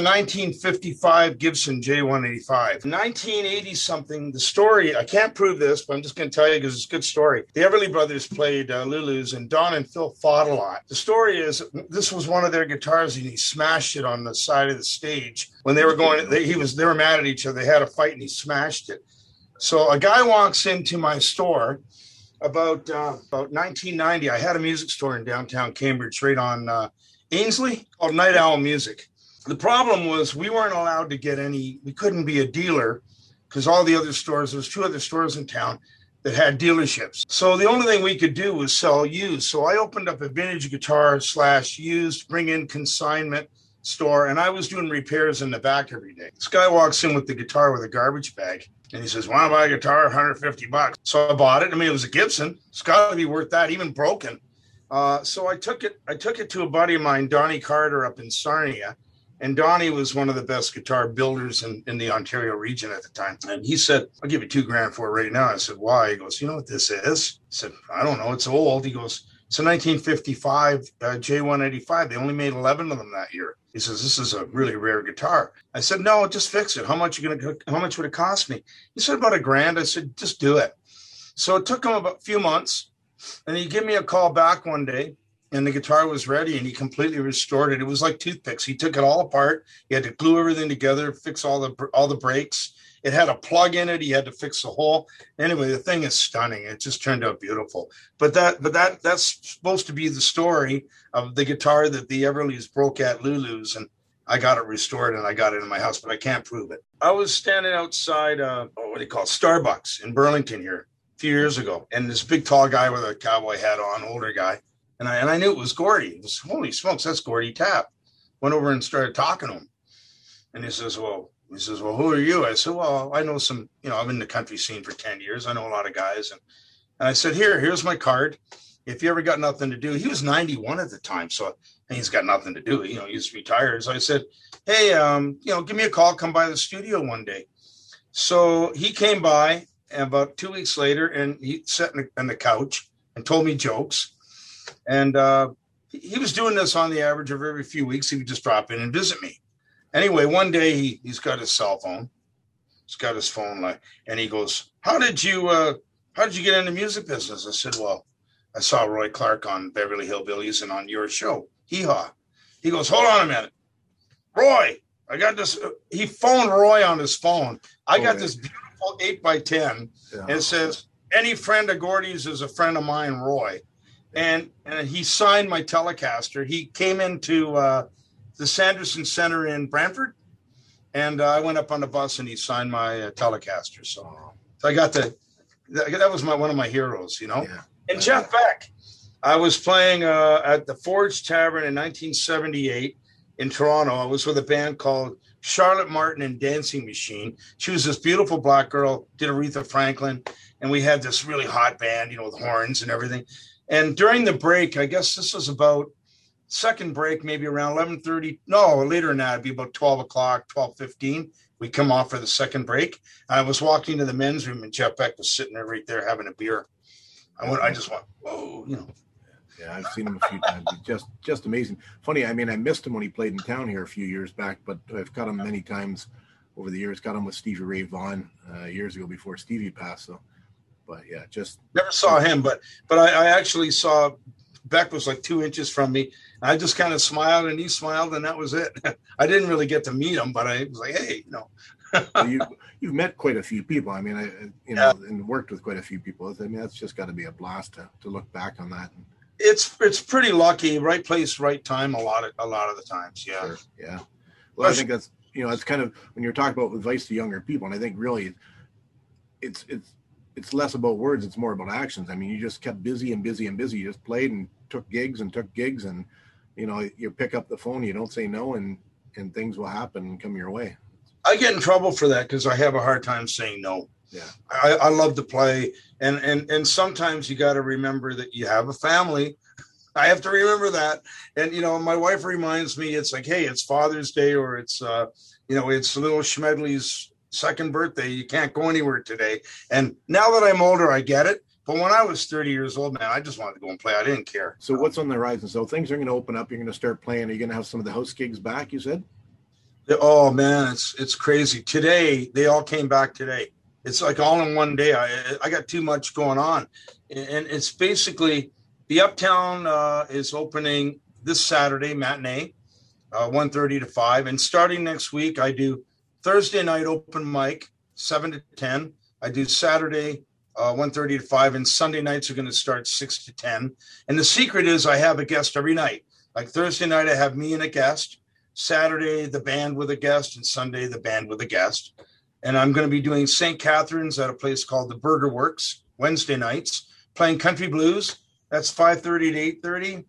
1955 Gibson J185. 1980 something. The story, I can't prove this, but I'm just going to tell you because it's a good story. The Everly Brothers played Lulu's, and Don and Phil fought a lot. The story is this was one of their guitars, and he smashed it on the side of the stage when they were going. They were mad at each other. They had a fight, and he smashed it. So a guy walks into my store about 1990. I had a music store in downtown Cambridge, right on Ainsley, called Night Owl Music. The problem was we weren't allowed to get we couldn't be a dealer because all the other stores, there was 2 other stores in town that had dealerships. So the only thing we could do was sell used. So I opened up a vintage guitar / used, bring in consignment store, and I was doing repairs in the back every day. This guy walks in with the guitar with a garbage bag, and he says, "Want to buy a guitar? $150. So I bought it. I mean, it was a Gibson. It's got to be worth that, even broken. So I took it to a buddy of mine, Donnie Carter, up in Sarnia. And Donnie was one of the best guitar builders in the Ontario region at the time. And he said, "I'll give you $2,000 for it right now." I said, "Why?" He goes, "You know what this is?" I said, "I don't know. It's old." He goes, "It's a 1955 J185. They only made 11 of them that year." He says, "This is a really rare guitar." I said, "No, just fix it. How much would it cost me?" He said, "About $1,000. I said, "Just do it." So it took him about a few months. And he gave me a call back one day. And the guitar was ready, and he completely restored it. It was like toothpicks. He took it all apart. He had to glue everything together, fix all the brakes. It had a plug in it. He had to fix the hole. Anyway, the thing is stunning. It just turned out beautiful. But that's supposed to be the story of the guitar that the Everlys broke at Lulu's, and I got it restored, and I got it in my house, but I can't prove it. I was standing outside, Starbucks in Burlington here a few years ago, and this big tall guy with a cowboy hat on, older guy. And I knew it was Gordy. It was, holy smokes, that's Gordy Tapp. Went over and started talking to him. And he says, well, who are you? I said, well, I know some, I'm in the country scene for 10 years. I know a lot of guys. And I said, here's my card. If you ever got nothing to do, he was 91 at the time. So he's got nothing to do. He's retired. So I said, hey, give me a call. Come by the studio one day. So he came by about 2 weeks later, and he sat on the couch and told me jokes. And he was doing this on the average of every few weeks. He would just drop in and visit me. Anyway, one day he's got his cell phone. He's got his phone, and he goes, how did you get into music business? I said, well, I saw Roy Clark on Beverly Hillbillies and on your show. Hee-haw. He goes, hold on a minute. Roy, I got this. He phoned Roy on his phone. I got this beautiful 8x10. Yeah. And it says, any friend of Gordy's is a friend of mine, Roy. And he signed my Telecaster. He came into the Sanderson Center in Brantford, and I went up on the bus, and he signed my Telecaster. So I got that was one of my heroes, Yeah. And Jeff Beck, I was playing at the Forge Tavern in 1978 in Toronto. I was with a band called Charlotte Martin and Dancing Machine. She was this beautiful black girl, did Aretha Franklin, and we had this really hot band, with horns and everything. And during the break, I guess this was about second break, maybe around 11:30. No, later than that, it'd be about 12 o'clock, 12:15. We come off for the second break. I was walking to the men's room, and Jeff Beck was sitting there right there having a beer. I just went, whoa, Yeah, I've seen him a few times. He's just amazing. Funny, I missed him when he played in town here a few years back, but I've got him many times over the years. Got him with Stevie Ray Vaughan years ago before Stevie passed. So. But yeah, just never saw him, but I actually saw Beck was like 2 inches from me. I just kind of smiled, and he smiled, and that was it. I didn't really get to meet him, but I was like, hey, Well, you've met quite a few people. And worked with quite a few people. That's just got to be a blast to look back on that. It's pretty lucky, right place, right time. A lot of the times, yeah. Sure. Yeah. Well, I think that's it's kind of when you're talking about advice to younger people, and I think really, it's less about words. It's more about actions. You just kept busy and busy and busy. You just played and took gigs, and, you pick up the phone, you don't say no, and things will happen and come your way. I get in trouble for that because I have a hard time saying no. Yeah. I love to play. And sometimes you got to remember that you have a family. I have to remember that. And, my wife reminds me, it's like, hey, it's Father's Day, or it's, it's little Schmedley's second birthday. You can't go anywhere today. And now that I'm older, I get it. But when I was 30 years old, man, I just wanted to go and play. I didn't care. So what's on the horizon? So things are going to open up. You're going to start playing. Are you going to have some of the house gigs back, you said? Oh man, it's crazy. Today they all came back today. It's like all in one day. I got too much going on, and it's basically the Uptown is opening this Saturday matinee, 1:30 to 5, and starting next week I do Thursday night open mic 7 to 10. I do Saturday 1:30 to 5, and Sunday nights are going to start 6 to 10. And the secret is I have a guest every night. Like Thursday night I have me and a guest. Saturday, the band with a guest, and Sunday, the band with a guest. And I'm going to be doing St. Catharines at a place called the Burger Works Wednesday nights, playing country blues. That's 5:30 to 8:30.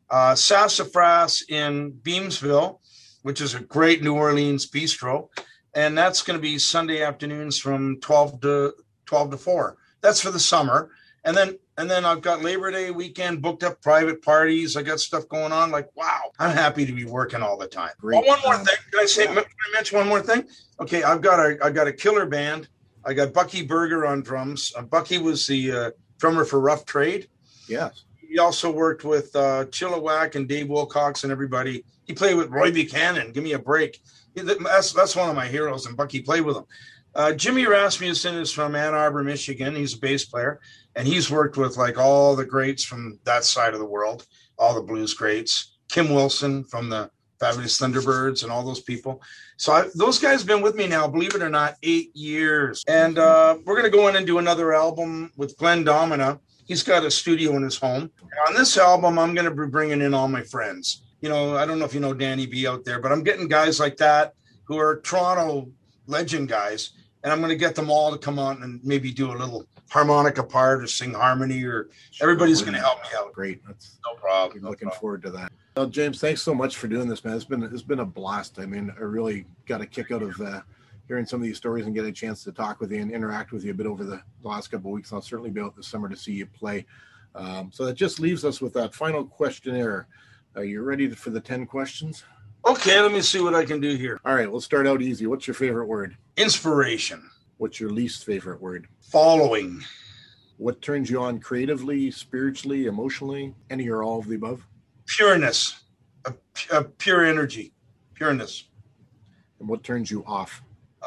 Sassafras in Beamsville, which is a great New Orleans bistro. And that's going to be Sunday afternoons from 12 to 4. That's for the summer. And then I've got Labor Day weekend booked up, private parties. I got stuff going on. Like, wow, I'm happy to be working all the time. Great. Oh, one more thing. Can I mention one more thing? Okay, I've got a killer band. I got Bucky Berger on drums. Bucky was the drummer for Rough Trade. Yes. He also worked with Chilliwack and Dave Wilcox and everybody. He played with Roy Buchanan. Give me a break. That's one of my heroes, and Bucky played with him. Jimmy Rasmussen is from Ann Arbor, Michigan. He's a bass player, and he's worked with like all the greats from that side of the world, all the blues greats. Kim Wilson from the Fabulous Thunderbirds and all those people. So those guys have been with me now, believe it or not, 8 years. And we're going to go in and do another album with Glenn Domina. He's got a studio in his home. And on this album, I'm going to be bringing in all my friends. You know, I don't know if you know Danny B out there, but I'm getting guys like that who are Toronto legend guys. And I'm going to get them all to come on and maybe do a little harmonica part or sing harmony, or everybody's going to help me out. Great. That's no problem. I'm looking forward to that. Well, James, thanks so much for doing this, man. It's been a blast. I mean, I really got a kick out of hearing some of these stories and getting a chance to talk with you and interact with you a bit over the last couple of weeks. I'll certainly be out this summer to see you play. So that just leaves us with that final questionnaire. Are you ready for the 10 questions? Okay, let me see what I can do here. All right, we'll start out easy. What's your favorite word? Inspiration. What's your least favorite word? Following. What turns you on creatively, spiritually, emotionally? Any or all of the above? Pureness. A pure energy. Pureness. And what turns you off?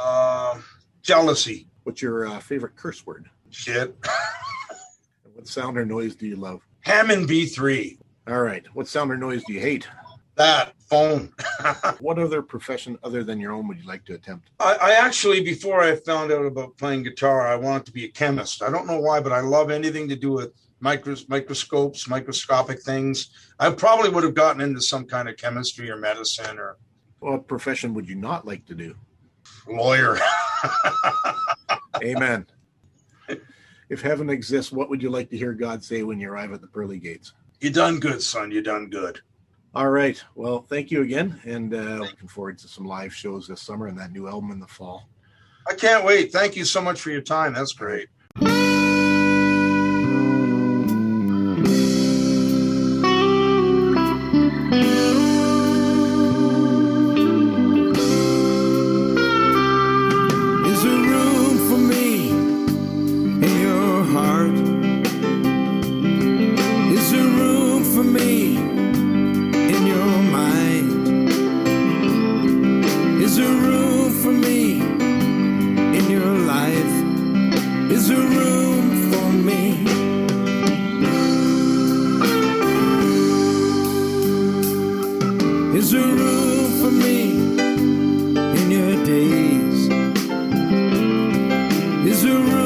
Jealousy. What's your favorite curse word? Shit. And what sound or noise do you love? Hammond B3. All right. What sound or noise do you hate? That phone. What other profession other than your own would you like to attempt? I actually, before I found out about playing guitar, I wanted to be a chemist. I don't know why, but I love anything to do with microscopes, microscopic things. I probably would have gotten into some kind of chemistry or medicine or. What profession would you not like to do? Lawyer. Amen. If heaven exists, what would you like to hear God say when you arrive at the pearly gates? You done good, son. You done good. All right. Well, thank you again. And looking forward to some live shows this summer and that new album in the fall. I can't wait. Thank you so much for your time. That's great. Is there room